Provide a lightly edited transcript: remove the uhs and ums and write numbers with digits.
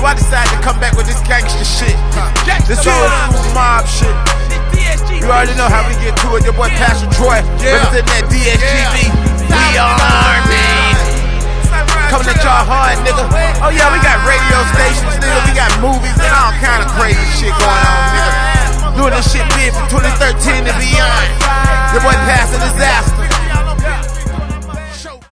I decided to come back with this gangster shit. This old school mob shit. You already know how we get to it. Your boy Pastor Troy, representing that DSGB. We Army. Coming at y'all hard, nigga. Oh yeah, we got radio stations, nigga. We got movies and all kind of crazy shit going on, nigga. Doing this shit big from 2013 and beyond. Your boy Pastor Disaster.